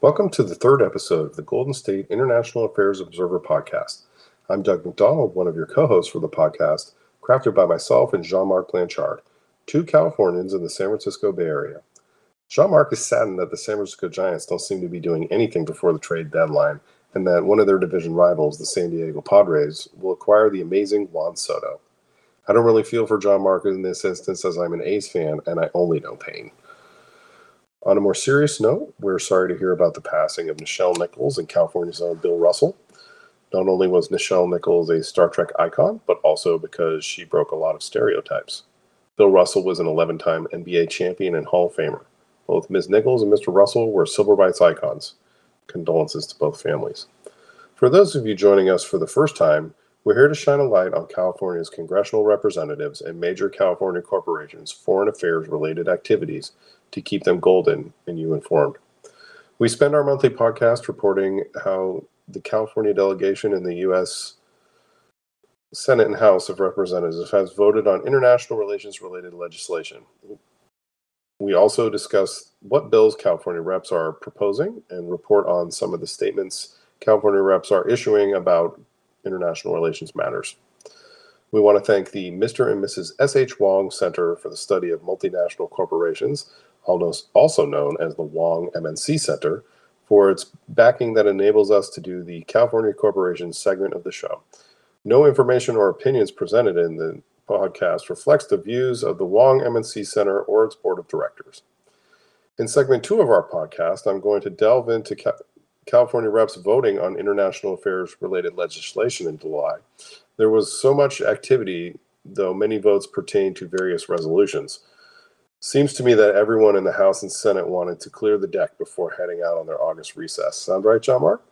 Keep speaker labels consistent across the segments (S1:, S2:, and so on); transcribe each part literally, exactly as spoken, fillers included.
S1: Welcome to the third episode of the Golden State International Affairs Observer podcast. I'm Doug McDonald, one of your co-hosts for the podcast, crafted by myself and Jean-Marc Blanchard, two Californians in the San Francisco Bay Area. Jean-Marc is saddened that the San Francisco Giants don't seem to be doing anything before the trade deadline, and that one of their division rivals, the San Diego Padres, will acquire the amazing Juan Soto. I don't really feel for Jean-Marc in this instance, as I'm an A's fan and I only know pain. On a more serious note, we're sorry to hear about the passing of Nichelle Nichols and California's own Bill Russell. Not only was Nichelle Nichols a Star Trek icon, but also because she broke a lot of stereotypes. Bill Russell was an eleven-time N B A champion and Hall of Famer. Both Miz Nichols and Mister Russell were civil rights icons. Condolences to both families. For those of you joining us for the first time, we're here to shine a light on California's congressional representatives and major California corporations' foreign affairs-related activities to keep them golden and you informed. We spend our monthly podcast reporting how the California delegation in the U S Senate and House of Representatives has voted on international relations-related legislation. We also discuss what bills California reps are proposing and report on some of the statements California reps are issuing about international relations matters. We want to thank the Mister and Missus S H Wong Center for the Study of Multinational Corporations, also known as the Wong M N C Center, for its backing that enables us to do the California Corporation segment of the show. No information or opinions presented in the podcast reflects the views of the Wong M N C Center or its board of directors. In segment two of our podcast, I'm going to delve into Ca- California reps voting on international affairs-related legislation in July. There was so much activity, though many votes pertain to various resolutions. Seems to me that everyone in the House and Senate wanted to clear the deck before heading out on their August recess. Sound right, Jean-Marc?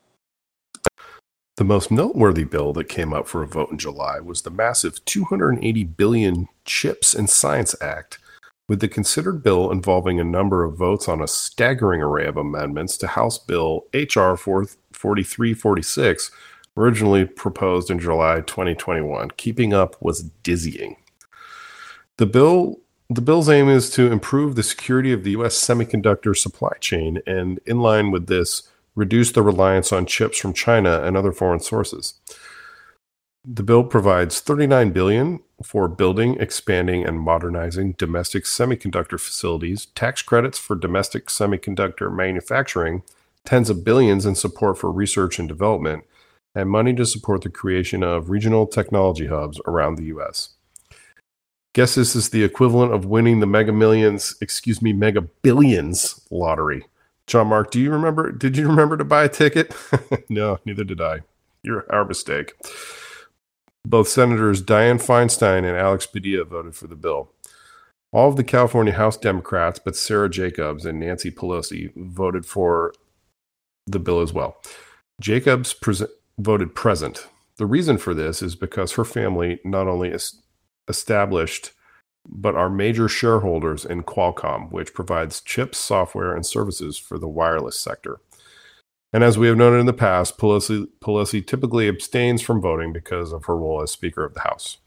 S2: The most noteworthy bill that came up for a vote in July was the massive two hundred eighty billion dollars CHIPS and Science Act, with the considered bill involving a number of votes on a staggering array of amendments to House Bill H R forty-three forty-six, originally proposed in July twenty twenty-one. Keeping up was dizzying. The bill The bill's aim is to improve the security of the U S semiconductor supply chain and, in line with this, reduce the reliance on chips from China and other foreign sources. The bill provides thirty-nine billion dollars for building, expanding, and modernizing domestic semiconductor facilities, tax credits for domestic semiconductor manufacturing, tens of billions in support for research and development, and money to support the creation of regional technology hubs around the U S. Guess this is the equivalent of winning the Mega Millions, excuse me, Mega Billions lottery. Jean-Marc, do you remember? Did you remember to buy a ticket? No, neither did I. You're our mistake. Both Senators Dianne Feinstein and Alex Padilla voted for the bill. All of the California House Democrats, but Sarah Jacobs and Nancy Pelosi, voted for the bill as well. Jacobs pre- voted present. The reason for this is because her family not only is established, but are major shareholders in Qualcomm, which provides chips, software, and services for the wireless sector. And as we have noted in the past, Pelosi, Pelosi typically abstains from voting because of her role as Speaker of the House.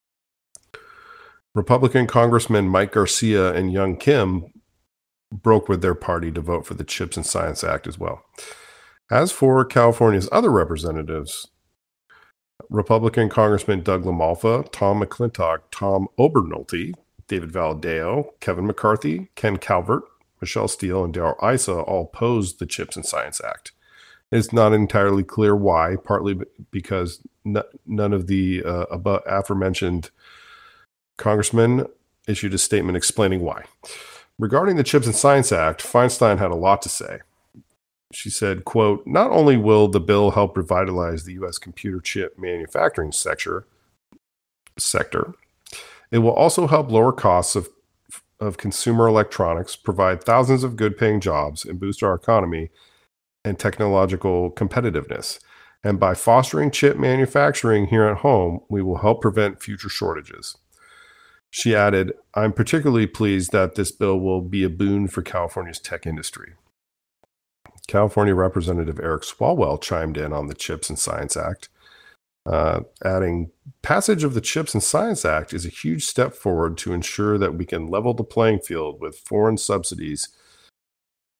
S2: Republican Congressman Mike Garcia and Young Kim broke with their party to vote for the CHIPS and Science Act as well. As for California's other representatives, Republican Congressman Doug LaMalfa, Tom McClintock, Tom Obernolte, David Valadao, Kevin McCarthy, Ken Calvert, Michelle Steele, and Darrell Issa all opposed the CHIPS and Science Act. It's not entirely clear why, partly because n- none of the uh, above aforementioned congressmen issued a statement explaining why. Regarding the CHIPS and Science Act, Feinstein had a lot to say. She said, quote, "Not only will the bill help revitalize the U S computer chip manufacturing sector, sector, it will also help lower costs of, of consumer electronics, provide thousands of good-paying jobs, and boost our economy and technological competitiveness. And by fostering chip manufacturing here at home, we will help prevent future shortages." She added, "I'm particularly pleased that this bill will be a boon for California's tech industry." California Representative Eric Swalwell chimed in on the CHIPS and Science Act, uh, adding, "Passage of the CHIPS and Science Act is a huge step forward to ensure that we can level the playing field with foreign subsidies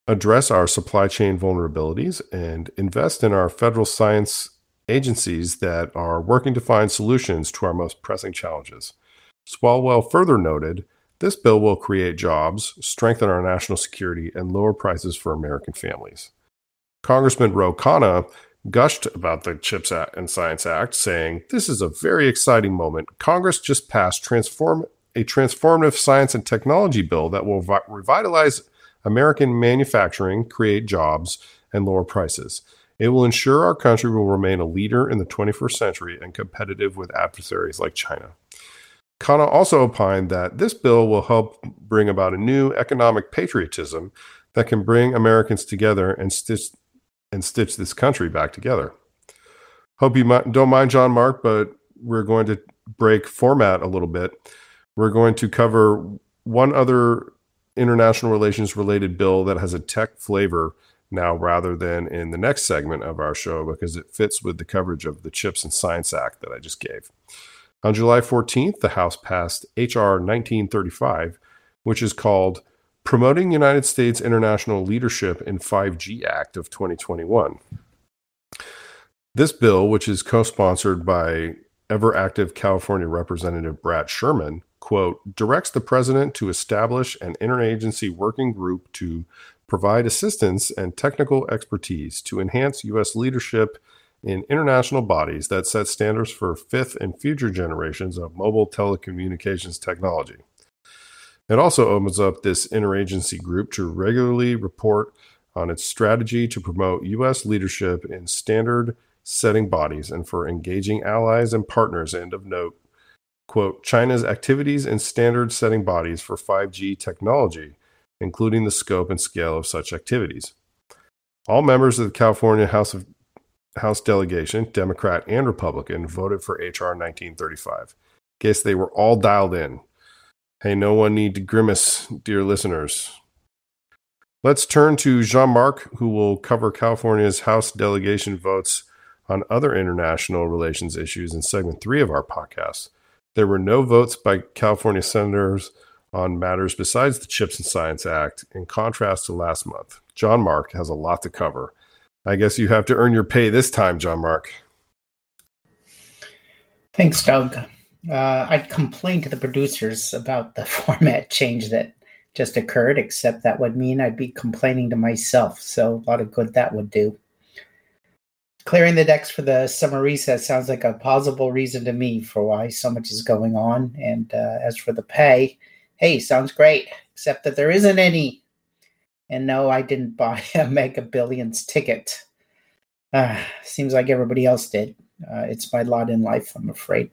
S2: address our supply chain vulnerabilities, and invest in our federal science agencies that are working to find solutions to our most pressing challenges. Swalwell further noted, this bill will create jobs, strengthen our national security, and lower prices for American families. Congressman Ro Khanna gushed about the CHIPS and Science Act, saying, "This is a very exciting moment. Congress just passed transform a transformative science and technology bill that will vi- revitalize American manufacturing, create jobs, and lower prices. It will ensure our country will remain a leader in the twenty-first century and competitive with adversaries like China." Khanna also opined that this bill will help bring about a new economic patriotism that can bring Americans together and stitch and stitch this country back together. Hope you might, don't mind, John Mark, but we're going to break format a little bit. We're going to cover one other international relations related bill that has a tech flavor now rather than in the next segment of our show because it fits with the coverage of the CHIPS and Science Act that I just gave. On July fourteenth, the House passed H R nineteen thirty-five, which is called Promoting United States International Leadership in five G Act of twenty twenty-one. This bill, which is co-sponsored by ever-active California Representative Brad Sherman, quote, directs the president to establish an interagency working group to provide assistance and technical expertise to enhance U S leadership in international bodies that set standards for fifth and future generations of mobile telecommunications technology. It also opens up this interagency group to regularly report on its strategy to promote U S leadership in standard-setting bodies and for engaging allies and partners, and of note, quote, China's activities in standard-setting bodies for five G technology, including the scope and scale of such activities. All members of the California House of House delegation, Democrat and Republican, voted for H R nineteen thirty-five. Guess they were all dialed in. Hey, no one need to grimace, dear listeners. Let's turn to Jean-Marc, who will cover California's House delegation votes on other international relations issues in segment three of our podcast. There were no votes by California senators on matters besides the CHIPS and Science Act, in contrast to last month. Jean-Marc has a lot to cover. I guess you have to earn your pay this time, Jean-Marc.
S3: Thanks, Doug. Uh, I'd complain to the producers about the format change that just occurred, except that would mean I'd be complaining to myself, so a lot of good that would do. Clearing the decks for the summer recess sounds like a plausible reason to me for why so much is going on, and uh, as for the pay, hey, sounds great, except that there isn't any. And no, I didn't buy a Mega Billions ticket. Uh, seems like everybody else did. Uh, it's my lot in life, I'm afraid.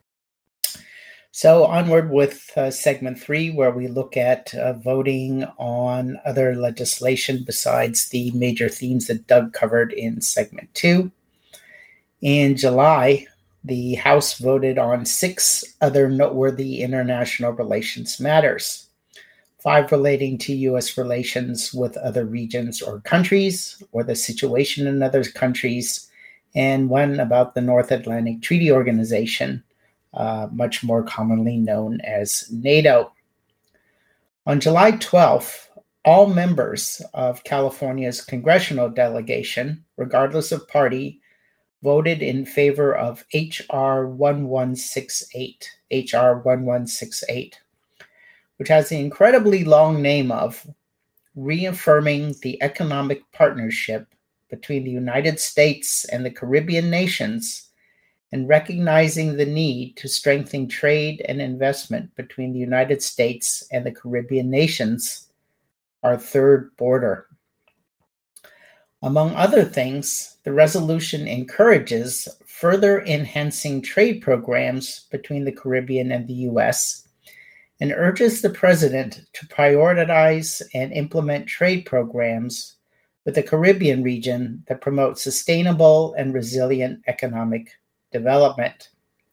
S3: So onward with uh, segment three, where we look at uh, voting on other legislation besides the major themes that Doug covered in segment two. In July, the House voted on six other noteworthy international relations matters. Five relating to U S relations with other regions or countries, or the situation in other countries, and one about the North Atlantic Treaty Organization, uh, much more commonly known as NATO. On July twelfth, all members of California's congressional delegation, regardless of party, voted in favor of H R eleven sixty-eight, H R eleven sixty-eight. Which has the incredibly long name of Reaffirming the Economic Partnership between the United States and the Caribbean Nations and Recognizing the Need to Strengthen Trade and Investment between the United States and the Caribbean Nations, our third border. Among other things, the resolution encourages further enhancing trade programs between the Caribbean and the U S and urges the president to prioritize and implement trade programs with the Caribbean region that promote sustainable and resilient economic development.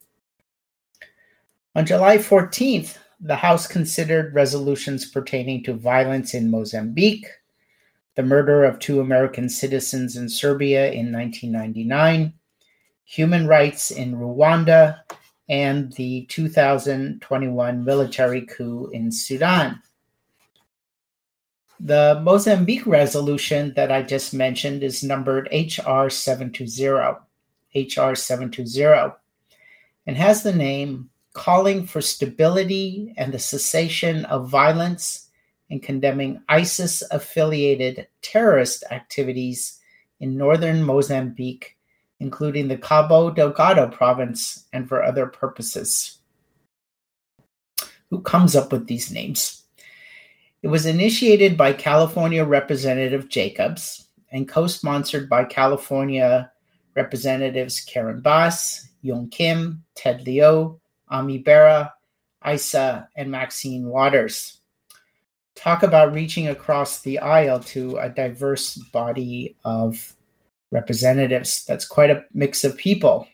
S3: On July fourteenth, the House considered resolutions pertaining to violence in Mozambique, the murder of two American citizens in Serbia in nineteen ninety-nine, human rights in Rwanda, and the two thousand twenty-one military coup in Sudan. The Mozambique resolution that I just mentioned is numbered H R seven twenty, H R seven twenty, and has the name Calling for Stability and the Cessation of Violence and Condemning ISIS-affiliated terrorist activities in northern Mozambique, including the Cabo Delgado province, and for other purposes. Who comes up with these names? It was initiated by California Representative Jacobs and co-sponsored by California Representatives Karen Bass, Young Kim, Ted Lieu, Ami Berra, Isa, and Maxine Waters. Talk about reaching across the aisle to a diverse body of representatives. That's quite a mix of people.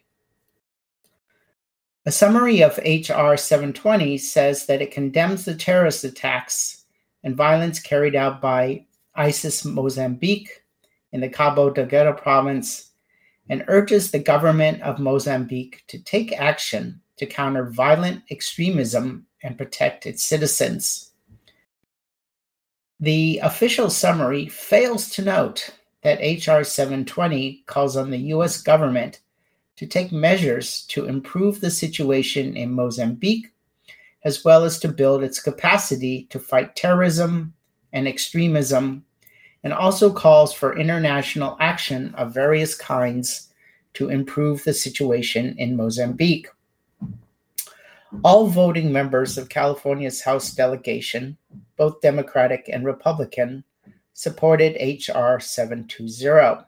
S3: A summary of H R seven twenty says that it condemns the terrorist attacks and violence carried out by ISIS Mozambique in the Cabo Delgado province and urges the government of Mozambique to take action to counter violent extremism and protect its citizens. The official summary fails to note that H R seven twenty calls on the U S government to take measures to improve the situation in Mozambique, as well as to build its capacity to fight terrorism and extremism, and also calls for international action of various kinds to improve the situation in Mozambique. All voting members of California's House delegation, both Democratic and Republican, supported H R seven twenty.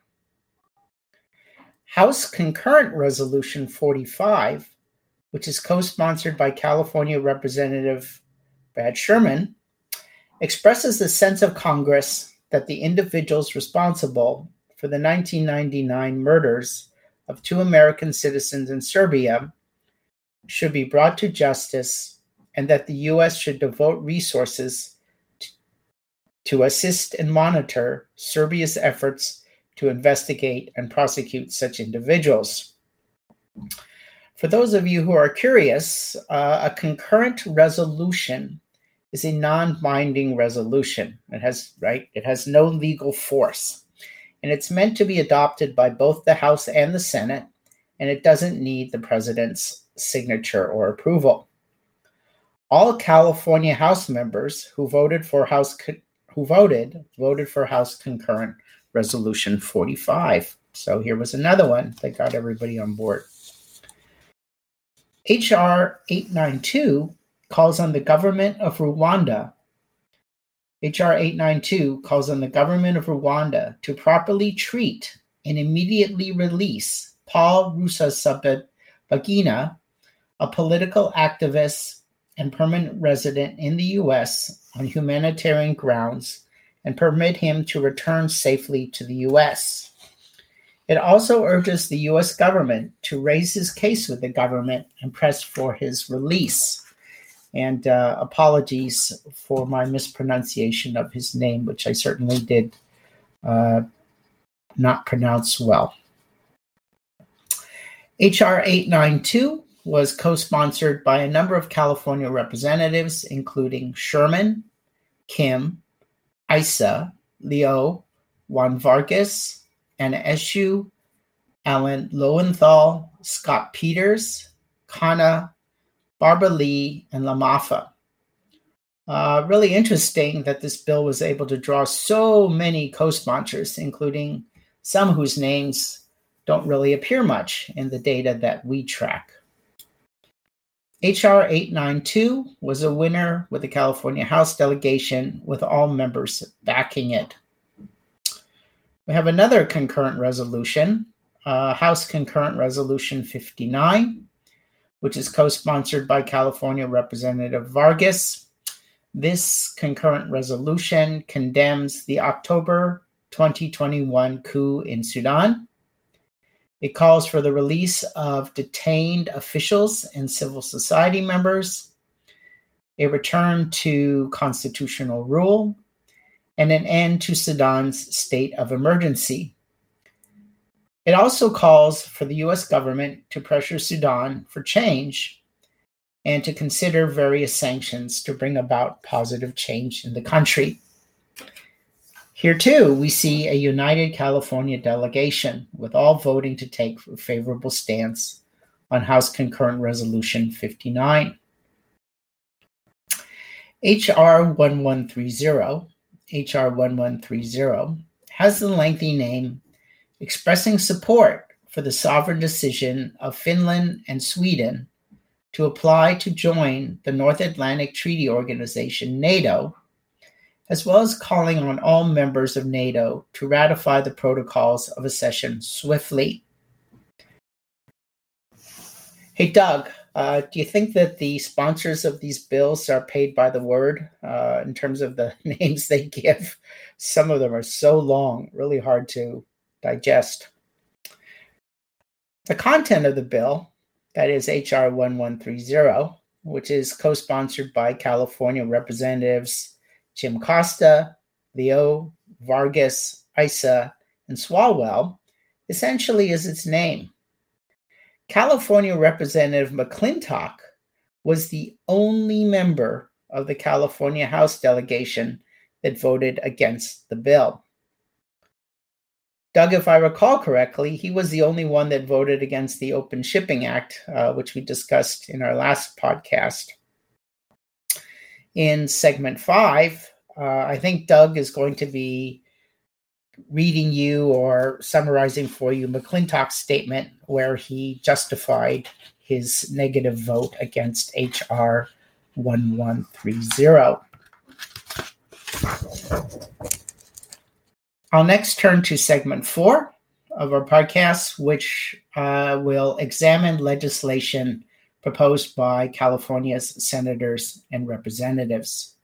S3: House Concurrent Resolution forty-five, which is co-sponsored by California Representative Brad Sherman, expresses the sense of Congress that the individuals responsible for the nineteen ninety-nine murders of two American citizens in Serbia should be brought to justice, and that the U S should devote resources to, to assist and monitor Serbia's efforts to investigate and prosecute such individuals. For those of you who are curious, uh, a concurrent resolution is a non-binding resolution. It has, right, it has no legal force, and it's meant to be adopted by both the House and the Senate, and it doesn't need the president's signature or approval. All California House members who voted for House who voted voted for House Concurrent Resolution forty-five. So here was another one that got everybody on board. H R eight ninety-two calls on the government of Rwanda. H R eight ninety-two calls on the government of Rwanda to properly treat and immediately release Paul Rusesabagina, a political activist and permanent resident in the U S on humanitarian grounds, and permit him to return safely to the U S. It also urges the U S government to raise his case with the government and press for his release. And uh, apologies for my mispronunciation of his name, which I certainly did uh, not pronounce well. H R eight ninety-two was co-sponsored by a number of California representatives, including Sherman, Kim, Isa, Leo, Juan Vargas, Anna Eshoo, Alan Lowenthal, Scott Peters, Kana, Barbara Lee, and Lamafa. Uh, really interesting that this bill was able to draw so many co-sponsors, including some whose names don't really appear much in the data that we track. H R eight ninety-two was a winner with the California House delegation, with all members backing it. We have another concurrent resolution, uh, House Concurrent Resolution fifty-nine, which is co-sponsored by California Representative Vargas. This concurrent resolution condemns the October twenty twenty-one coup in Sudan. It calls for the release of detained officials and civil society members, a return to constitutional rule, and an end to Sudan's state of emergency. It also calls for the U S government to pressure Sudan for change and to consider various sanctions to bring about positive change in the country. Here, too, we see a united California delegation, with all voting to take a favorable stance on House Concurrent Resolution fifty-nine. H R eleven thirty, H R eleven thirty, has the lengthy name expressing support for the sovereign decision of Finland and Sweden to apply to join the North Atlantic Treaty Organization, NATO, as well as calling on all members of NATO to ratify the protocols of accession swiftly. Hey, Doug, uh, do you think that the sponsors of these bills are paid by the word uh, in terms of the names they give? Some of them are so long, really hard to digest. The content of the bill, that is H R eleven thirty, which is co-sponsored by California Representatives Jim Costa, Leo, Vargas, Issa, and Swalwell, essentially is its name. California Representative McClintock was the only member of the California House delegation that voted against the bill. Doug, if I recall correctly, he was the only one that voted against the Open Shipping Act, uh, which we discussed in our last podcast. In segment five, uh, I think Doug is going to be reading you or summarizing for you McClintock's statement where he justified his negative vote against H R eleven thirty. I'll next turn to segment four of our podcast, which uh, will examine legislation proposed by California's senators and representatives.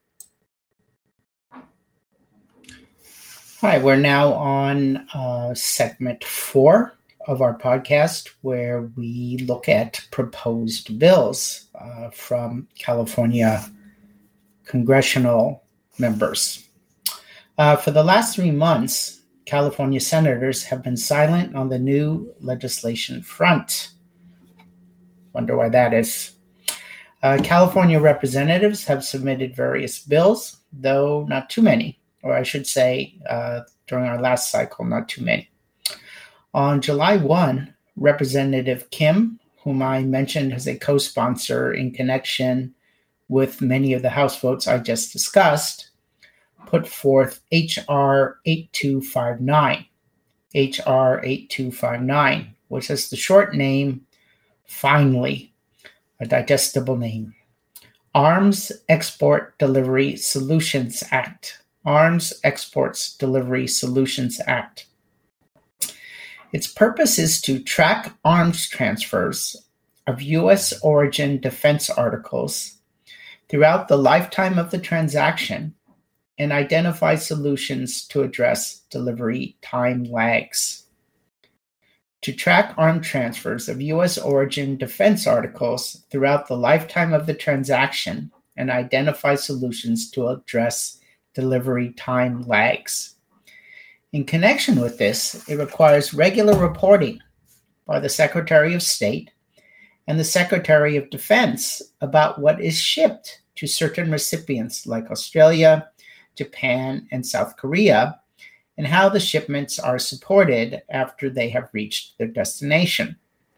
S3: Hi, we're now on uh, segment four of our podcast, where we look at proposed bills uh, from California congressional members. Uh, for the last three months, California senators have been silent on the new legislation front. Wonder why that is. Uh, California representatives have submitted various bills, though not too many, or I should say, uh, during our last cycle, not too many. On July first, Representative Kim, whom I mentioned as a co-sponsor in connection with many of the House votes I just discussed, put forth H R eighty-two fifty-nine, H R eighty-two fifty-nine, which has the short name, finally, a digestible name, Arms Export Delivery Solutions Act, Arms Exports Delivery Solutions Act. Its purpose is to track arms transfers of U S origin defense articles throughout the lifetime of the transaction and identify solutions to address delivery time lags. To track arm transfers of U S origin defense articles throughout the lifetime of the transaction and identify solutions to address delivery time lags. In connection with this, it requires regular reporting by the Secretary of State and the Secretary of Defense about what is shipped to certain recipients like Australia, Japan, and South Korea, and how the shipments are supported after they have reached their destination.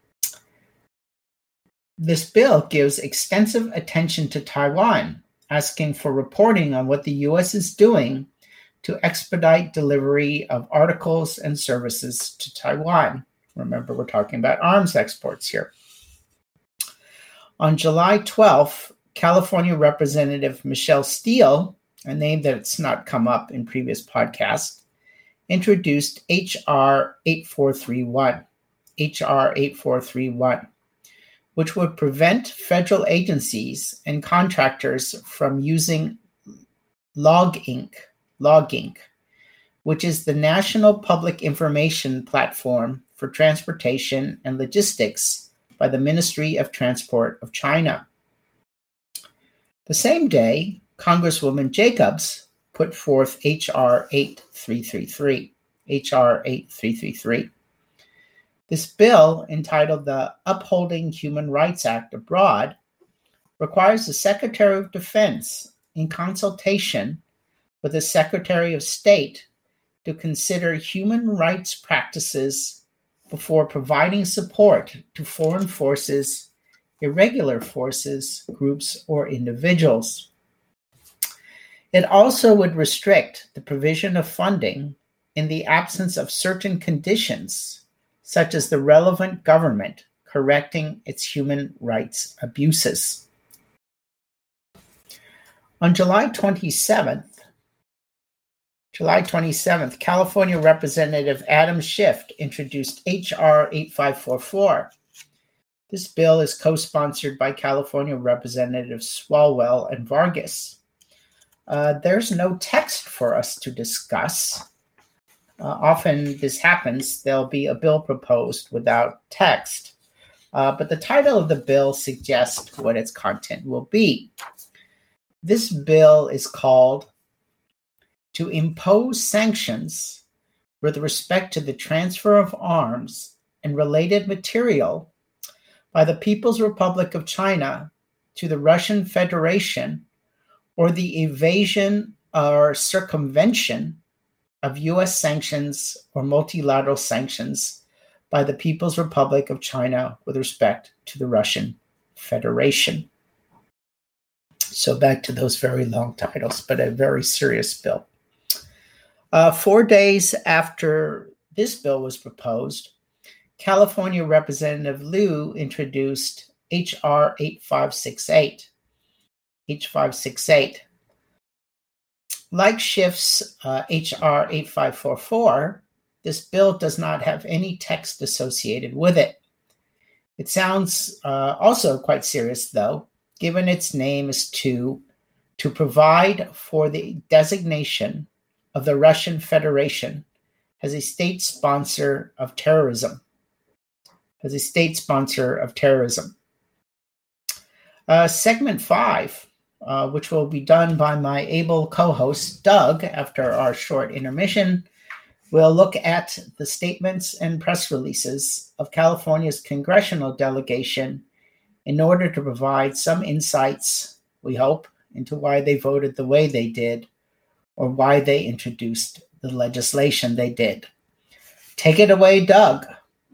S3: This bill gives extensive attention to Taiwan, asking for reporting on what the U S is doing to expedite delivery of articles and services to Taiwan. Remember, we're talking about arms exports here. On July twelfth, California Representative Michelle Steele, a name that's not come up in previous podcasts, introduced H R eighty-four thirty-one, H R eighty-four thirty-one, which would prevent federal agencies and contractors from using LogInc, LogInc, which is the National Public Information Platform for Transportation and Logistics by the Ministry of Transport of China. The same day, Congresswoman Jacobs put forth H R eighty-three thirty-three, H R eighty-three thirty-three. This bill, entitled the Upholding Human Rights Act Abroad, requires the Secretary of Defense, in consultation with the Secretary of State, to consider human rights practices before providing support to foreign forces, irregular forces, groups, or individuals. It also would restrict the provision of funding in the absence of certain conditions, such as the relevant government correcting its human rights abuses. On July twenty-seventh, July twenty-seventh, California Representative Adam Schiff introduced H R eighty-five forty-four. This bill is co-sponsored by California Representatives Swalwell and Vargas. Uh, there's no text for us to discuss. Uh, often this happens, there'll be a bill proposed without text, uh, but the title of the bill suggests what its content will be. This bill is called to impose sanctions with respect to the transfer of arms and related material by the People's Republic of China to the Russian Federation, or the evasion or circumvention of U S sanctions or multilateral sanctions by the People's Republic of China with respect to the Russian Federation. So back to those very long titles, but a very serious bill. Uh, four days after this bill was proposed, California Representative Liu introduced H R eighty-five sixty-eight. H five sixty-eight. Like Schiff's uh, H R eighty-five forty-four, this bill does not have any text associated with it. It sounds uh, also quite serious, though, given its name is to, to provide for the designation of the Russian Federation as a state sponsor of terrorism. As a state sponsor of terrorism. Uh, segment five, uh, which will be done by my able co-host, Doug, after our short intermission, will look at the statements and press releases of California's congressional delegation in order to provide some insights, we hope, into why they voted the way they did or why they introduced the legislation they did. Take it away, Doug.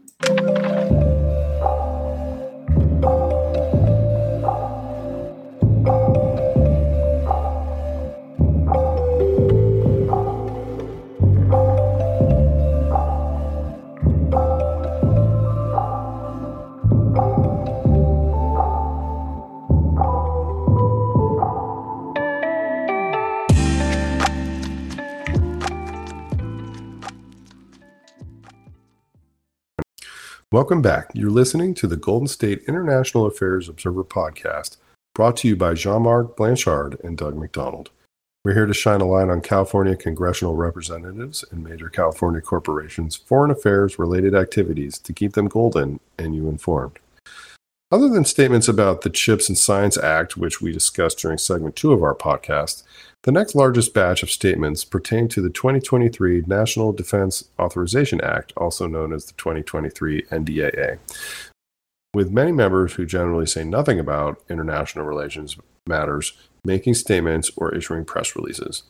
S2: Welcome back. You're listening to the Golden State International Affairs Observer podcast, brought to you by Jean-Marc Blanchard and Doug McDonald. We're here to shine a light on California congressional representatives and major California corporations' foreign affairs-related activities to keep them golden and you informed. Other than statements about the CHIPS and Science Act, which we discussed during segment two of our podcast, the next largest batch of statements pertain to the twenty twenty-three National Defense Authorization Act, also known as the twenty twenty-three N D A A, with many members who generally say nothing about international relations matters making statements or issuing press releases.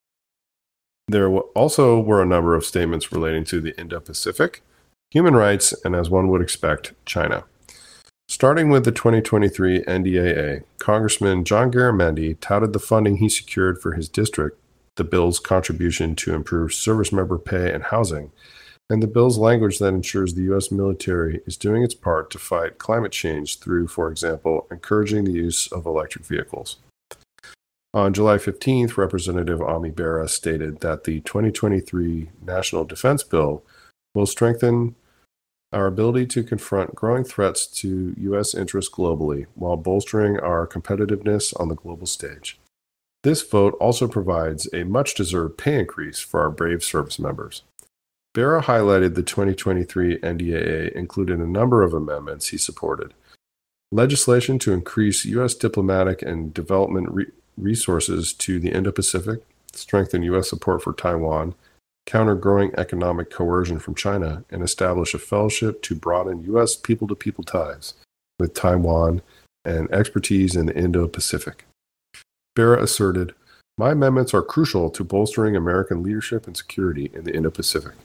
S2: There also were a number of statements relating to the Indo-Pacific, human rights, and, as one would expect, China. Starting with the twenty twenty-three N D A A, Congressman John Garamendi touted the funding he secured for his district, the bill's contribution to improve service member pay and housing, and the bill's language that ensures the U S military is doing its part to fight climate change through, for example, encouraging the use of electric vehicles. On July fifteenth, Representative Ami Bera stated that the twenty twenty-three National Defense Bill will strengthen our ability to confront growing threats to U S interests globally while bolstering our competitiveness on the global stage. This vote also provides a much-deserved pay increase for our brave service members. Bera highlighted the twenty twenty-three N D A A included a number of amendments he supported. Legislation to increase U S diplomatic and development re- resources to the Indo-Pacific, strengthen U S support for Taiwan, counter growing economic coercion from China, and establish a fellowship to broaden U S people-to-people ties with Taiwan and expertise in the Indo-Pacific. Bera asserted, My amendments are crucial to bolstering American leadership and security in the Indo-Pacific.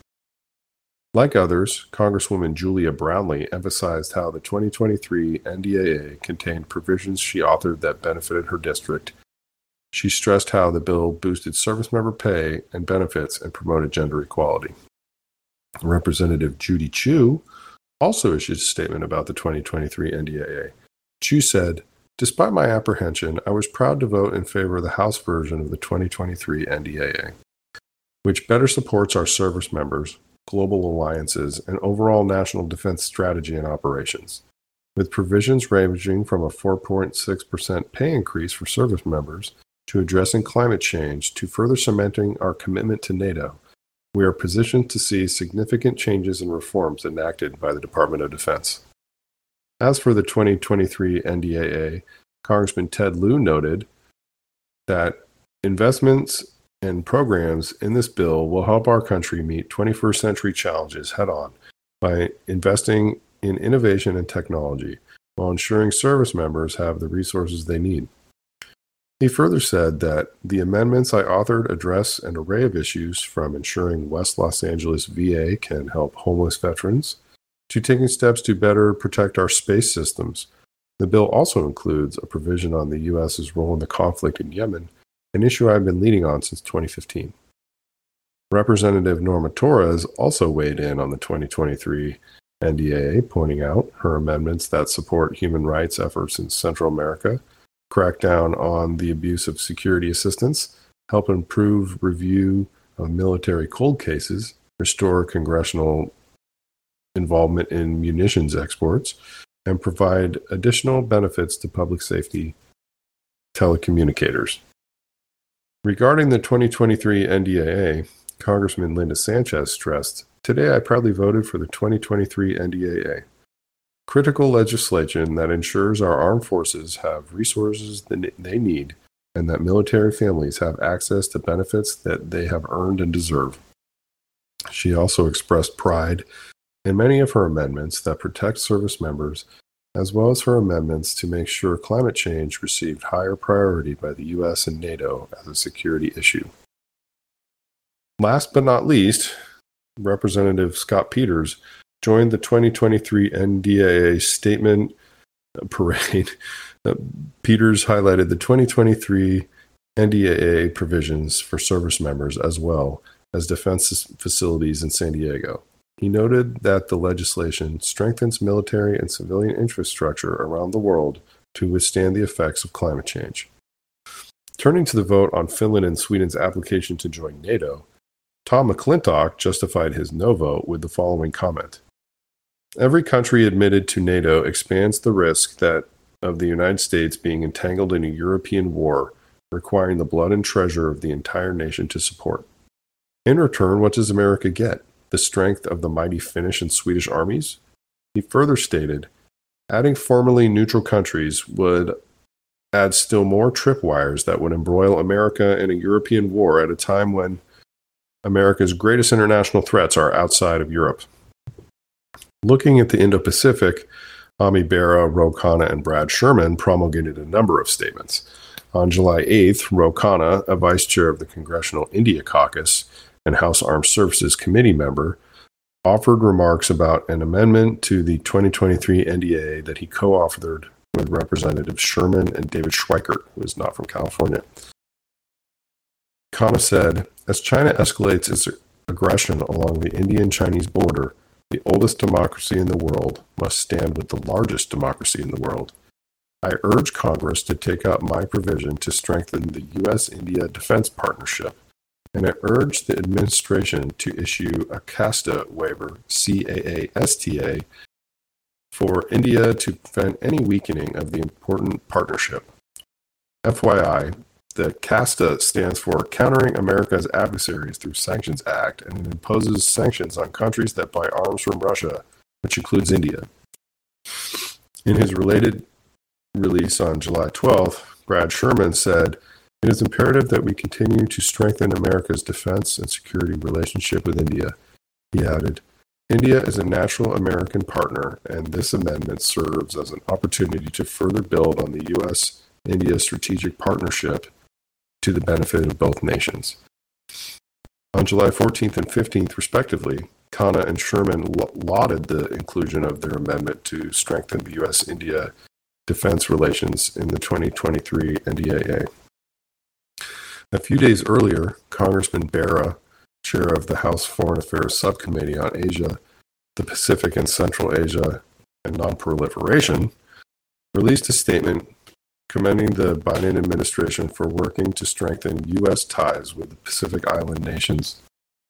S2: Like others, Congresswoman Julia Brownley emphasized how the twenty twenty-three N D A A contained provisions she authored that benefited her district. She stressed how the bill boosted service member pay and benefits and promoted gender equality. Representative Judy Chu also issued a statement about the twenty twenty-three N D A A. Chu said, "Despite my apprehension, I was proud to vote in favor of the House version of the twenty twenty-three N D A A, which better supports our service members, global alliances, and overall national defense strategy and operations, with provisions ranging from a four point six percent pay increase for service members to addressing climate change to further cementing our commitment to NATO. We are positioned to see significant changes and reforms enacted by the Department of Defense." As for the twenty twenty-three N D A A, Congressman Ted Lieu noted that investments and programs in this bill will help our country meet twenty-first century challenges head-on by investing in innovation and technology while ensuring service members have the resources they need. He further said that the amendments I authored address an array of issues from ensuring West Los Angeles V A can help homeless veterans to taking steps to better protect our space systems. The bill also includes a provision on the U S's role in the conflict in Yemen, an issue I've been leading on since twenty fifteen. Representative Norma Torres also weighed in on the twenty twenty-three N D A A, pointing out her amendments that support human rights efforts in Central America, crack down on the abuse of security assistance, help improve review of military cold cases, restore congressional involvement in munitions exports, and provide additional benefits to public safety telecommunicators. Regarding the twenty twenty-three N D A A, Congressman Linda Sanchez stressed, "Today I proudly voted for the twenty twenty-three N D A A. Critical legislation that ensures our armed forces have resources that they need and that military families have access to benefits that they have earned and deserve." She also expressed pride in many of her amendments that protect service members, as well as her amendments to make sure climate change received higher priority by the U S and NATO as a security issue. Last but not least, Representative Scott Peters joined the twenty twenty-three N D A A statement parade. Peters highlighted the twenty twenty-three N D A A provisions for service members as well as defense facilities in San Diego. He noted that the legislation strengthens military and civilian infrastructure around the world to withstand the effects of climate change. Turning to the vote on Finland and Sweden's application to join NATO, Tom McClintock justified his no vote with the following comment: "Every country admitted to NATO expands the risk that of the United States being entangled in a European war, requiring the blood and treasure of the entire nation to support. In return, what does America get? The strength of the mighty Finnish and Swedish armies?" He further stated, "Adding formerly neutral countries would add still more tripwires that would embroil America in a European war at a time when America's greatest international threats are outside of Europe." Looking at the Indo-Pacific, Ami Bera, Ro Khanna, and Brad Sherman promulgated a number of statements. On July eighth, Ro Khanna, a vice chair of the Congressional India Caucus and House Armed Services Committee member, offered remarks about an amendment to the twenty twenty-three N D A A that he co-authored with Representatives Sherman and David Schweikert, who is not from California. Khanna said, "As China escalates its aggression along the Indian-Chinese border, the oldest democracy in the world must stand with the largest democracy in the world. I urge Congress to take up my provision to strengthen the U S India defense partnership, and I urge the administration to issue a CASTA waiver, C A A S T A, for India to prevent any weakening of the important partnership. F Y I, the CASTA stands for Countering America's Adversaries Through Sanctions Act, and it imposes sanctions on countries that buy arms from Russia, which includes India." In his related release on July twelfth, Brad Sherman said, "It is imperative that we continue to strengthen America's defense and security relationship with India." He added, "India is a natural American partner, and this amendment serves as an opportunity to further build on the U S India strategic partnership to the benefit of both nations. On July fourteenth and fifteenth, respectively, Khanna and Sherman lauded the inclusion of their amendment to strengthen the U S India defense relations in the twenty twenty-three N D A A. A few days earlier, Congressman Bera, chair of the House Foreign Affairs Subcommittee on Asia, the Pacific and Central Asia, and Nonproliferation, released a statement commending the Biden administration for working to strengthen U S ties with the Pacific Island nations.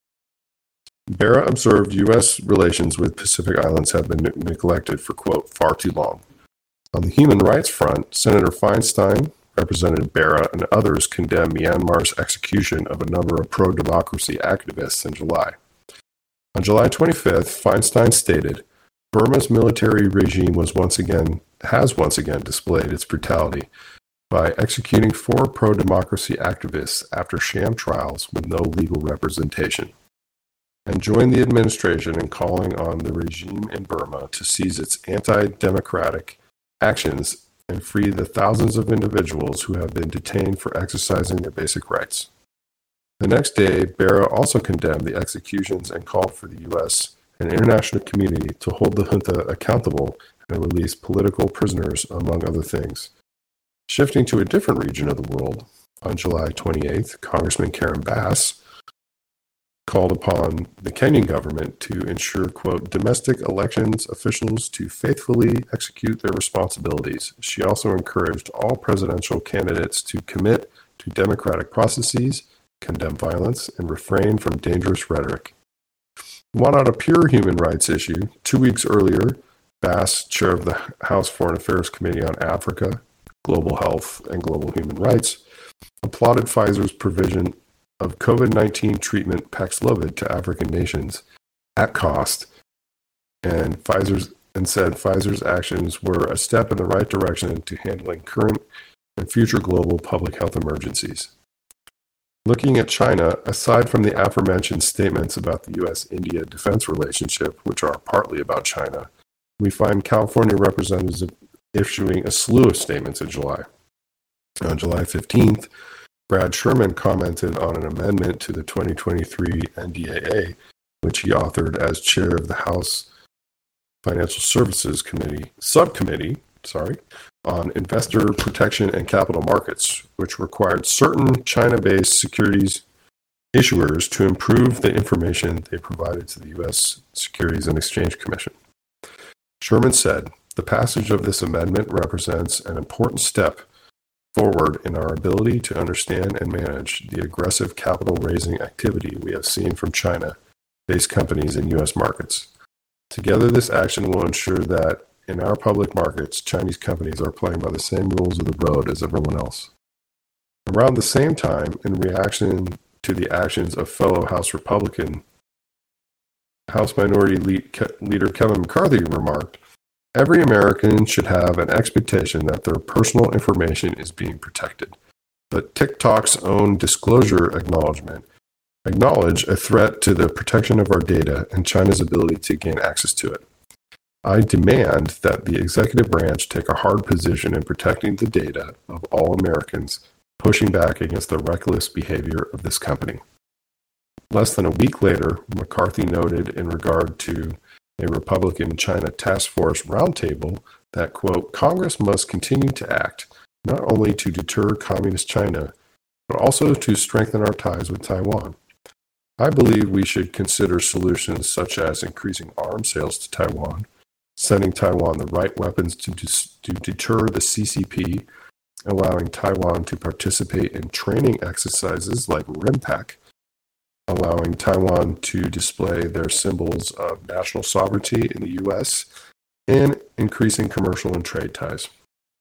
S2: Bera observed U S relations with Pacific Islands have been neglected for, quote, far too long. On the human rights front, Senator Feinstein, Representative Bera, and others condemned Myanmar's execution of a number of pro-democracy activists in July. On July twenty-fifth, Feinstein stated, Burma's military regime was once again has once again displayed its brutality by executing four pro-democracy activists after sham trials with no legal representation, and joined the administration in calling on the regime in Burma to cease its anti-democratic actions and free the thousands of individuals who have been detained for exercising their basic rights. The next day, Bera also condemned the executions and called for the U S and international community to hold the junta accountable and release political prisoners, among other things. Shifting to a different region of the world, on July twenty-eighth, Congressman Karen Bass called upon the Kenyan government to ensure, quote, domestic elections officials to faithfully execute their responsibilities. She also encouraged all presidential candidates to commit to democratic processes, condemn violence, and refrain from dangerous rhetoric. While not a pure human rights issue, two weeks earlier, Bass, chair of the House Foreign Affairs Committee on Africa, Global Health, and Global Human Rights, applauded Pfizer's provision of COVID nineteen treatment Paxlovid to African nations at cost, and Pfizer's and said Pfizer's actions were a step in the right direction to handling current and future global public health emergencies. Looking at China, aside from the aforementioned statements about the U S India defense relationship, which are partly about China, we find California representatives issuing a slew of statements in July. On July fifteenth, Brad Sherman commented on an amendment to the twenty twenty-three N D A A, which he authored as chair of the House Financial Services Committee Subcommittee, sorry, on Investor Protection and Capital Markets, which required certain China-based securities issuers to improve the information they provided to the U S Securities and Exchange Commission. Sherman said, the passage of this amendment represents an important step forward in our ability to understand and manage the aggressive capital raising activity we have seen from China-based companies in U S markets. Together, this action will ensure that in our public markets, Chinese companies are playing by the same rules of the road as everyone else. Around the same time, in reaction to the actions of fellow House Republican, House Minority Leader Kevin McCarthy remarked, every American should have an expectation that their personal information is being protected. But TikTok's own disclosure acknowledgement acknowledge a threat to the protection of our data and China's ability to gain access to it. I demand that the executive branch take a hard position in protecting the data of all Americans, pushing back against the reckless behavior of this company. Less than a week later, McCarthy noted in regard to a Republican China Task Force roundtable that, quote, Congress must continue to act not only to deter communist China, but also to strengthen our ties with Taiwan. I believe we should consider solutions such as increasing arms sales to Taiwan, sending Taiwan the right weapons to, dis- to deter the C C P, allowing Taiwan to participate in training exercises like RIMPAC, allowing Taiwan to display their symbols of national sovereignty in the U S, and increasing commercial and trade ties.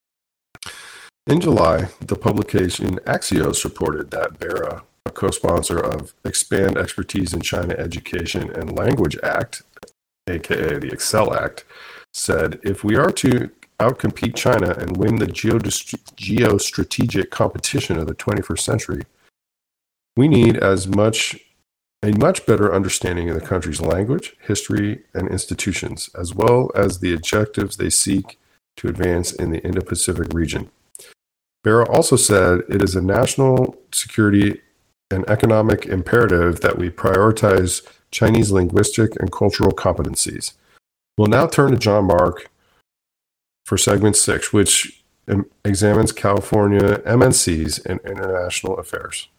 S2: In July, the publication Axios reported that Bera, a co-sponsor of Expand Expertise in China Education and Language Act, aka the Excel Act, said, if we are to outcompete China and win the geostrategic competition of the twenty-first century, we need as much a much better understanding of the country's language, history, and institutions, as well as the objectives they seek to advance in the Indo-Pacific region. Barra also said it is a national security and economic imperative that we prioritize Chinese linguistic and cultural competencies. We'll now turn to John Mark for segment six, which examines California M N Cs and international affairs.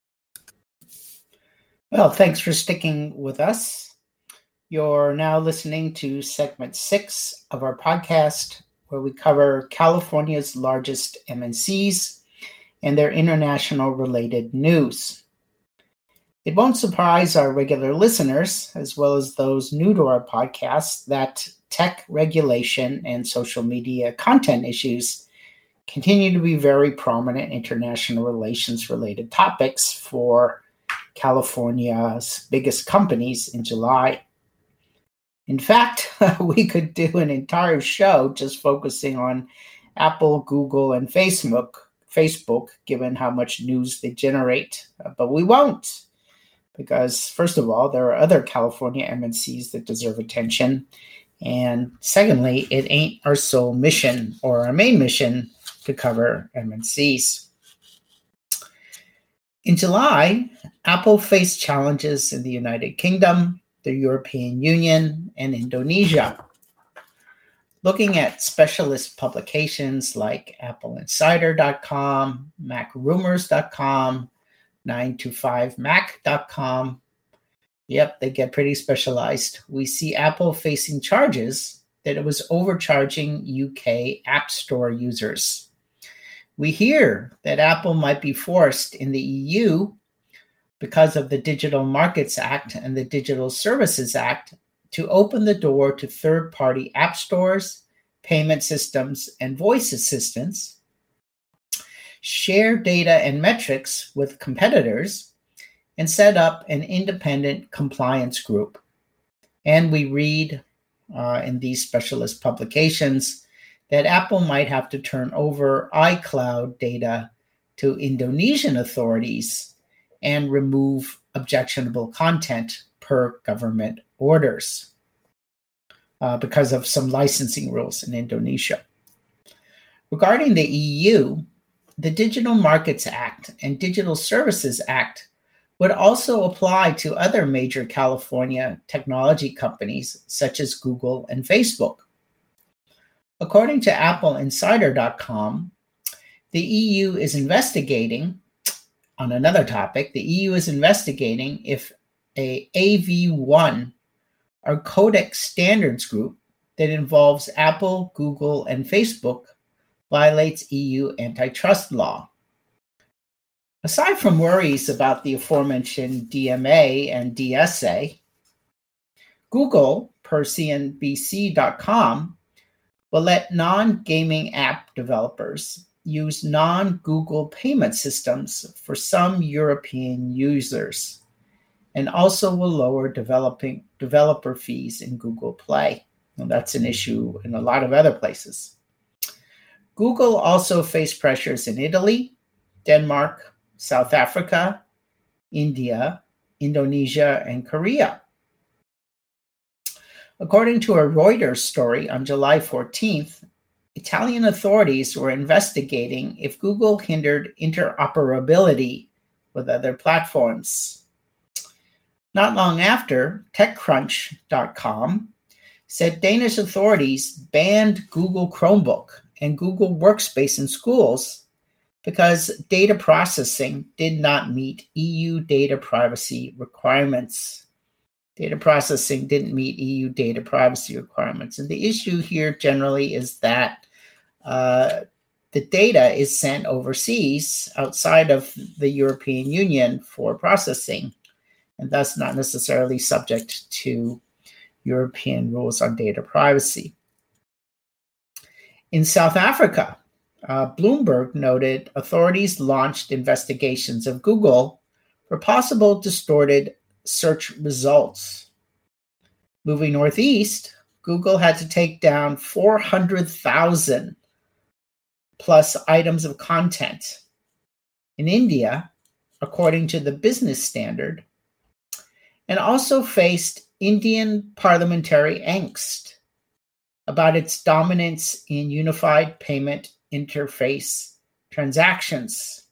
S3: Well, thanks for sticking with us. You're now listening to segment six of our podcast, where we cover California's largest M N Cs and their international related news. It won't surprise our regular listeners, as well as those new to our podcast, that tech regulation and social media content issues continue to be very prominent international relations related topics for California's biggest companies in July. In fact, we could do an entire show just focusing on Apple, Google, and Facebook, Facebook, given how much news they generate. But we won't, because first of all, there are other California M N Cs that deserve attention. And secondly, it ain't our sole mission or our main mission to cover M N Cs. In July, Apple faced challenges in the United Kingdom, the European Union, and Indonesia. Looking at specialist publications like apple insider dot com, mac rumors dot com, nine to five mac dot com, yep, they get pretty specialized. We see Apple facing charges that it was overcharging U K App Store users. We hear that Apple might be forced in the E U because of the Digital Markets Act and the Digital Services Act to open the door to third-party app stores, payment systems, and voice assistants, share data and metrics with competitors, and set up an independent compliance group. And we read uh, in these specialist publications that Apple might have to turn over iCloud data to Indonesian authorities and remove objectionable content per government orders uh, because of some licensing rules in Indonesia. Regarding the E U, the Digital Markets Act and Digital Services Act would also apply to other major California technology companies such as Google and Facebook. According to apple insider dot com, the E U is investigating, on another topic, the E U is investigating if a A V one, or codec standards group that involves Apple, Google, and Facebook violates E U antitrust law. Aside from worries about the aforementioned D M A and D S A, Google, per C N B C dot com, will let non-gaming app developers use non-Google payment systems for some European users, and also will lower developing developer fees in Google Play. And that's an issue in a lot of other places. Google also faced pressures in Italy, Denmark, South Africa, India, Indonesia, and Korea. According to a Reuters story on July fourteenth, Italian authorities were investigating if Google hindered interoperability with other platforms. Not long after, TechCrunch dot com said Danish authorities banned Google Chromebook and Google Workspace in schools because data processing did not meet E U data privacy requirements. Data processing didn't meet E U data privacy requirements. And the issue here generally is that uh, the data is sent overseas outside of the European Union for processing, and thus not necessarily subject to European rules on data privacy. In South Africa, uh, Bloomberg noted authorities launched investigations of Google for possible distorted search results. Moving northeast, Google had to take down four hundred thousand plus items of content. In India, according to the Business Standard, and also faced Indian parliamentary angst about its dominance in unified payment interface transactions.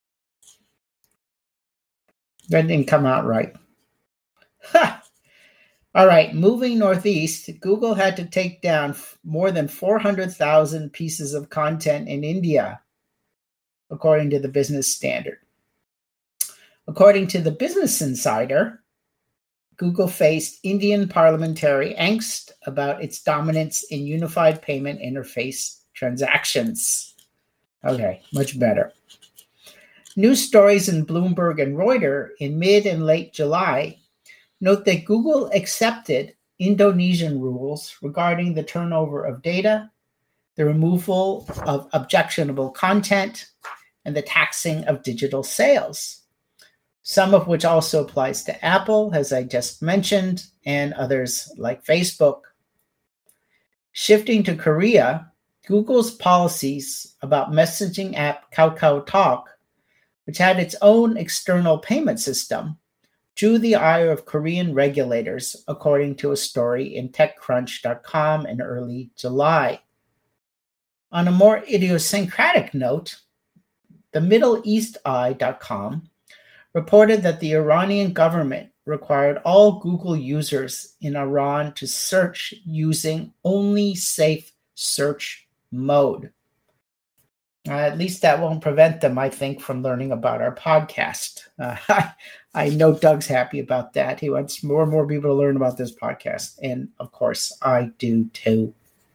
S3: That didn't come out right. Ha! All right, moving northeast, Google had to take down more than four hundred thousand pieces of content in India, according to the Business Standard. According to the Business Insider, Google faced Indian parliamentary angst about its dominance in unified payment interface transactions. Okay, much better. News stories in Bloomberg and Reuters in mid and late July note that Google accepted Indonesian rules regarding the turnover of data, the removal of objectionable content, and the taxing of digital sales, some of which also applies to Apple, as I just mentioned, and others like Facebook. Shifting to Korea, Google's policies about messaging app KakaoTalk, which had its own external payment system, drew the ire of Korean regulators, according to a story in TechCrunch dot com in early July. On a more idiosyncratic note, the Middle East Eye dot com reported that the Iranian government required all Google users in Iran to search using only safe search mode. Uh, at least that won't prevent them, I think, from learning about our podcast. Uh, I, I know Doug's happy about that. He wants more and more people to learn about this podcast. And, of course, I do too.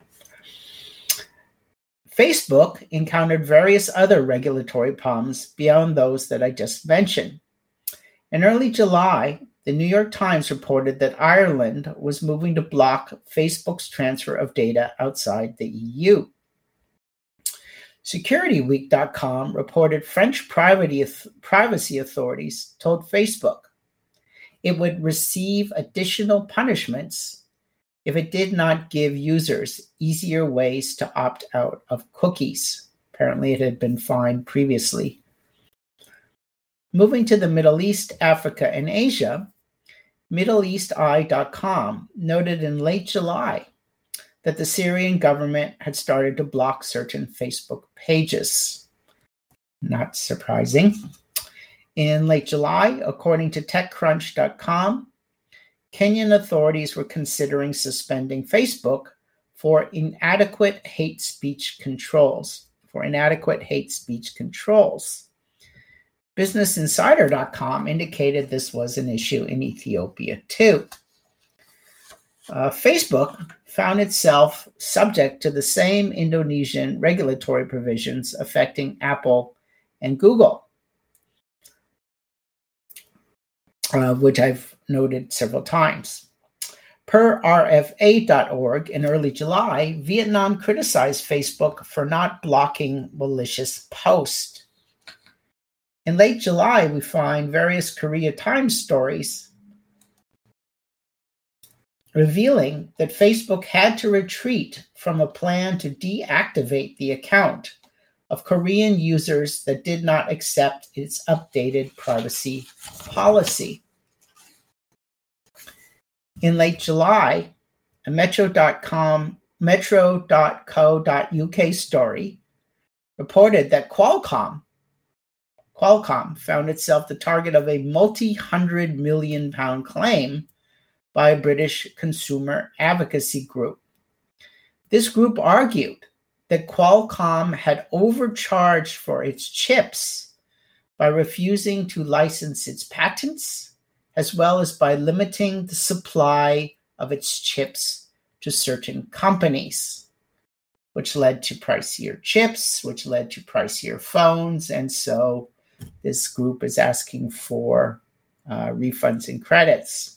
S3: Facebook encountered various other regulatory problems beyond those that I just mentioned. In early July, the New York Times reported that Ireland was moving to block Facebook's transfer of data outside the E U. Security Week dot com reported French privacy authorities told Facebook it would receive additional punishments if it did not give users easier ways to opt out of cookies. Apparently, it had been fined previously. Moving to the Middle East, Africa, and Asia, Middle East Eye dot com noted in late July that the Syrian government had started to block certain Facebook pages. Not surprising. In late July, according to TechCrunch dot com, Kenyan authorities were considering suspending Facebook for inadequate hate speech controls. For inadequate hate speech controls. Business Insider dot com indicated this was an issue in Ethiopia too. Uh, Facebook found itself subject to the same Indonesian regulatory provisions affecting Apple and Google, uh, which I've noted several times. Per R F A dot org in early July, Vietnam criticized Facebook for not blocking malicious posts. In late July, we find various Korea Times stories revealing that Facebook had to retreat from a plan to deactivate the account of Korean users that did not accept its updated privacy policy. In late July, a Metro dot com, Metro dot co dot U K story reported that Qualcomm Qualcomm found itself the target of a multi-hundred million pound claim by a British consumer advocacy group. This group argued that Qualcomm had overcharged for its chips by refusing to license its patents, as well as by limiting the supply of its chips to certain companies, which led to pricier chips, which led to pricier phones, and so this group is asking for uh, refunds and credits.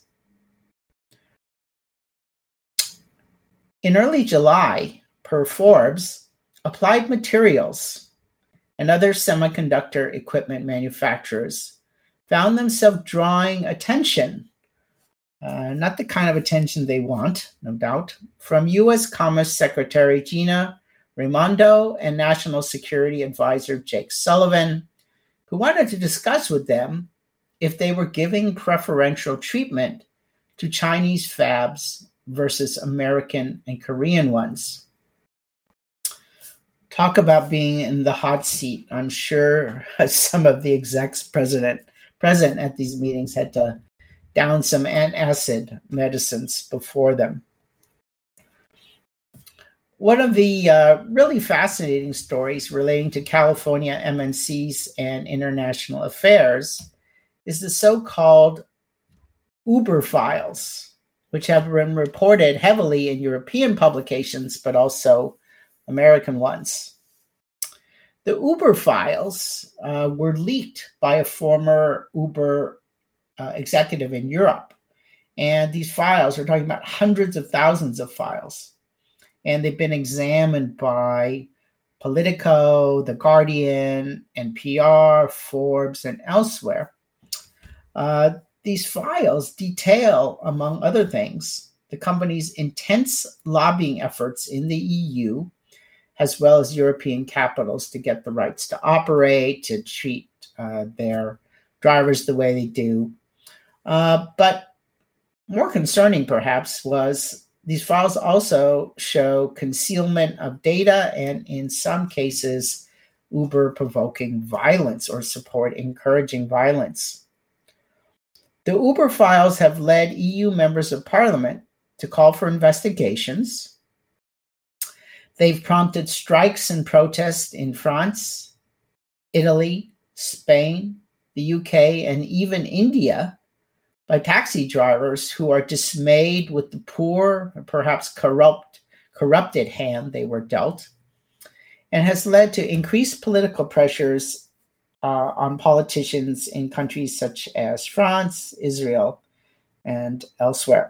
S3: In early July, per Forbes, Applied Materials and other semiconductor equipment manufacturers found themselves drawing attention, uh, not the kind of attention they want, no doubt, from U S Commerce Secretary Gina Raimondo and National Security Advisor Jake Sullivan, who wanted to discuss with them if they were giving preferential treatment to Chinese fabs versus American and Korean ones. Talk about being in the hot seat. I'm sure some of the execs president, present at these meetings had to down some antacid medicines before them. One of the uh, really fascinating stories relating to California M N Cs and international affairs is the so-called Uber files, which have been reported heavily in European publications, but also American ones. The Uber files uh, were leaked by a former Uber uh, executive in Europe. And these files, we're talking about hundreds of thousands of files. And they've been examined by Politico, The Guardian, N P R, Forbes, and elsewhere. Uh, these files detail, among other things, the company's intense lobbying efforts in the E U, as well as European capitals, to get the rights to operate, to treat uh, their drivers the way they do. Uh, but more concerning, perhaps, was these files also show concealment of data and, in some cases, Uber provoking violence or support encouraging violence. The Uber files have led E U members of parliament to call for investigations. They've prompted strikes and protests in France, Italy, Spain, the U K, and even India by taxi drivers who are dismayed with the poor, perhaps corrupt, corrupted hand they were dealt, and has led to increased political pressures uh, on politicians in countries such as France, Israel, and elsewhere.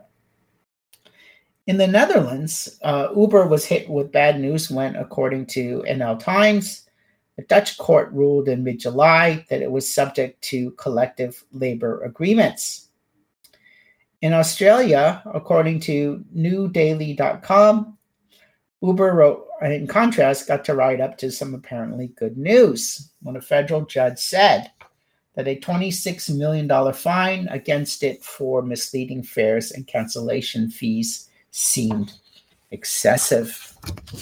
S3: In the Netherlands, uh, Uber was hit with bad news when, according to N L Times, a Dutch court ruled in mid-July that it was subject to collective labor agreements. In Australia, according to new daily dot com, Uber, wrote, in contrast, got to ride up to some apparently good news when a federal judge said that a twenty-six million dollars fine against it for misleading fares and cancellation fees seemed excessive.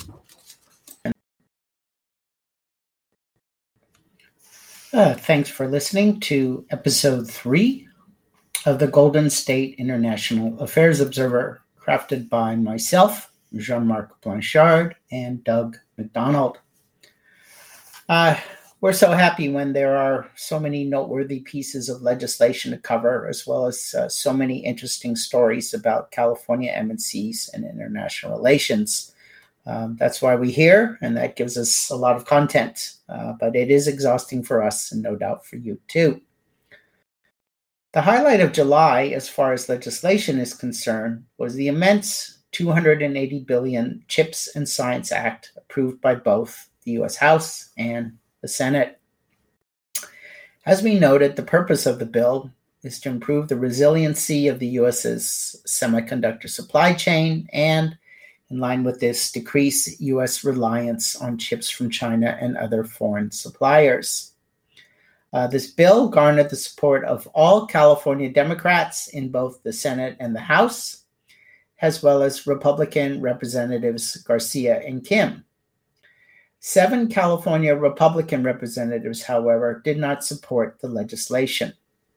S3: Uh, thanks for listening to episode three of the Golden State International Affairs Observer, crafted by myself, Jean-Marc Blanchard, and Doug McDonald. Uh, we're so happy when there are so many noteworthy pieces of legislation to cover, as well as uh, so many interesting stories about California M N Cs and international relations. Um, that's why we're here, and that gives us a lot of content. Uh, but it is exhausting for us, and no doubt for you too. The highlight of July, as far as legislation is concerned, was the immense two hundred eighty billion dollars CHIPS and Science Act approved by both the U S House and the Senate. As we noted, the purpose of the bill is to improve the resiliency of the U S's semiconductor supply chain and, in line with this, decrease U S reliance on chips from China and other foreign suppliers. Uh, this bill garnered the support of all California Democrats in both the Senate and the House, as well as Republican Representatives Garcia and Kim. Seven California Republican representatives, however, did not support the legislation.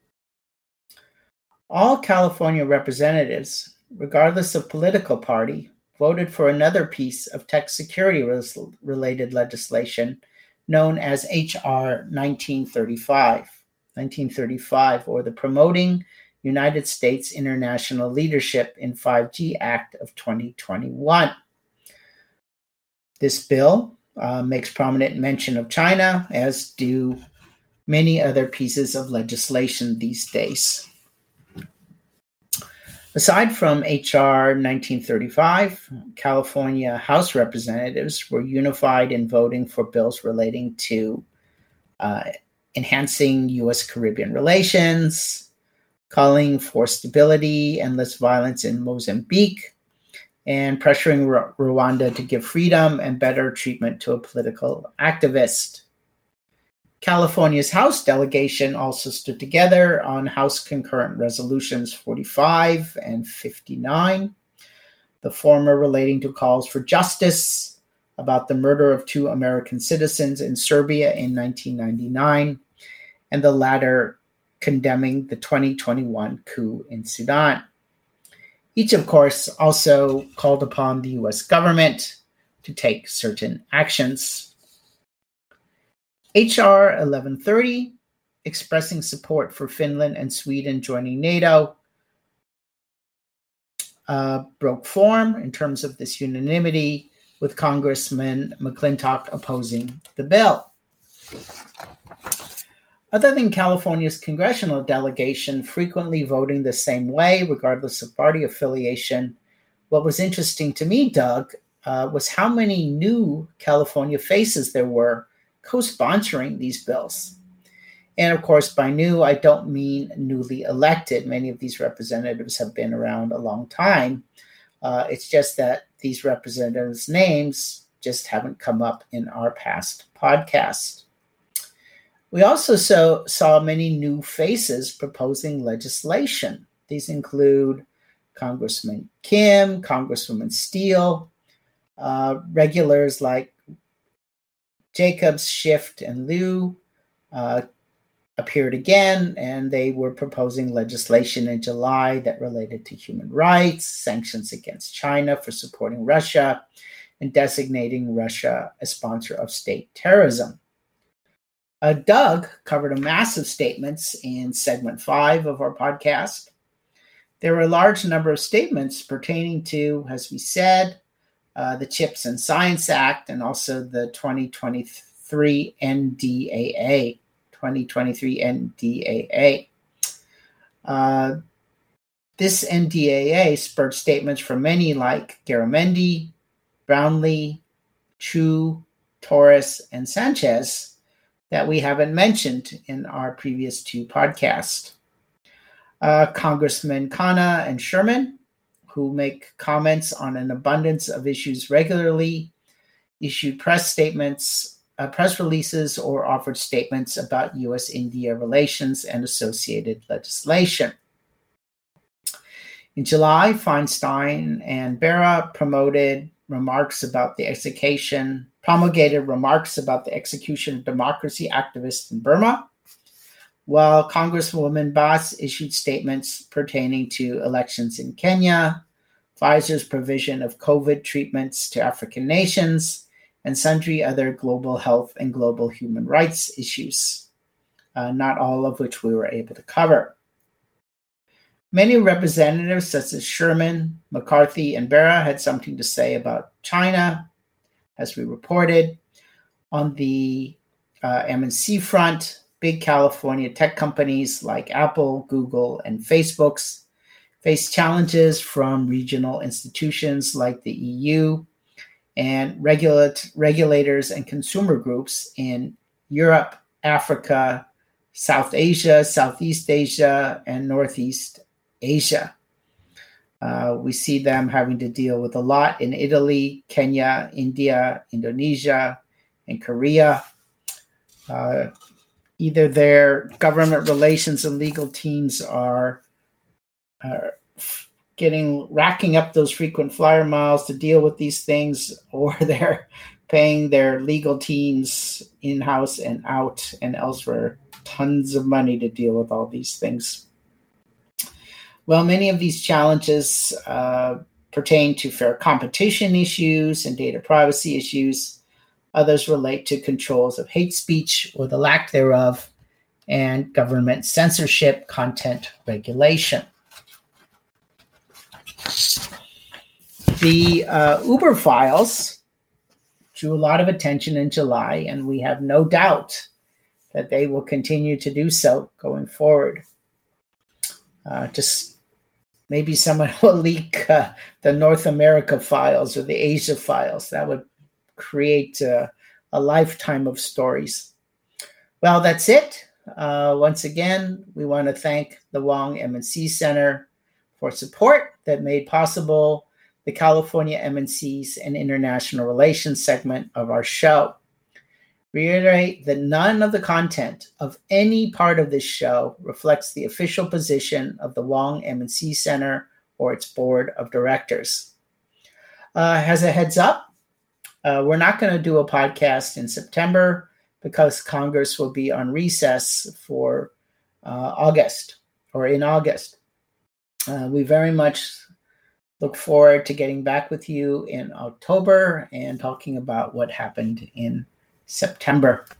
S3: All California representatives, regardless of political party, voted for another piece of tech security-related legislation known as H R nineteen thirty-five, nineteen thirty-five, or the Promoting United States International Leadership in five G Act of twenty twenty-one. This bill uh, makes prominent mention of China, as do many other pieces of legislation these days. Aside from H R nineteen thirty-five, California House representatives were unified in voting for bills relating to uh, enhancing U S Caribbean relations, calling for stability and less violence in Mozambique, and pressuring Ru- Rwanda to give freedom and better treatment to a political activist. California's House delegation also stood together on House Concurrent Resolutions forty-five and fifty-nine, the former relating to calls for justice about the murder of two American citizens in Serbia in nineteen ninety-nine, and the latter condemning the twenty twenty-one coup in Sudan. Each, of course, also called upon the U S government to take certain actions. H R eleven thirty, expressing support for Finland and Sweden joining NATO, uh, broke form in terms of this unanimity, with Congressman McClintock opposing the bill. Other than California's congressional delegation frequently voting the same way, regardless of party affiliation, what was interesting to me, Doug, uh, was how many new California faces there were co-sponsoring these bills. And of course, by new, I don't mean newly elected. Many of these representatives have been around a long time. Uh, it's just that these representatives' names just haven't come up in our past podcasts. We also so, saw many new faces proposing legislation. These include Congressman Kim, Congresswoman Steele, uh, regulars like Jacobs, Schiff, and Liu uh, appeared again, and they were proposing legislation in July that related to human rights, sanctions against China for supporting Russia, and designating Russia a sponsor of state terrorism. Uh, Doug covered a massive statements in segment five of our podcast. There were a large number of statements pertaining to, as we said, uh, the CHIPS and Science Act, and also the twenty twenty-three N D A A. twenty twenty-three N D A A. Uh, this N D A A spurred statements from many like Garamendi, Brownlee, Chu, Torres, and Sanchez that we haven't mentioned in our previous two podcasts. Uh, Congressman Khanna and Sherman, who make comments on an abundance of issues regularly, issued press statements, uh, press releases, or offered statements about U S India relations and associated legislation. In July, Feinstein and Bera promoted remarks about the execution, promulgated remarks about the execution of democracy activists in Burma, while Congresswoman Bass issued statements pertaining to elections in Kenya, Pfizer's provision of COVID treatments to African nations, and sundry other global health and global human rights issues, uh, not all of which we were able to cover. Many representatives, such as Sherman, McCarthy, and Bera, had something to say about China, as we reported. On the uh, M and C front, big California tech companies like Apple, Google, and Facebook's face challenges from regional institutions like the E U and regulate, regulators and consumer groups in Europe, Africa, South Asia, Southeast Asia, and Northeast Asia. Uh, we see them having to deal with a lot in Italy, Kenya, India, Indonesia, and Korea. Uh, either their government relations and legal teams are uh, getting racking up those frequent flyer miles to deal with these things, or they're paying their legal teams in-house and out and elsewhere tons of money to deal with all these things. Well, many of these challenges uh, pertain to fair competition issues and data privacy issues. Others relate to controls of hate speech or the lack thereof, and government censorship, content regulation. The uh, Uber files drew a lot of attention in July, and we have no doubt that they will continue to do so going forward. Uh, just maybe someone will leak uh, the North America files or the Asia files. That would create uh, a lifetime of stories. Well, that's it. Uh, once again, we want to thank the Wong M and C Center for support that made possible the California M and Cs and International Relations segment of our show. Reiterate that none of the content of any part of this show reflects the official position of the Wong M and C Center or its board of directors. Uh, as a heads up, Uh, we're not going to do a podcast in September because Congress will be on recess for uh, August or in August. Uh, we very much look forward to getting back with you in October and talking about what happened in September.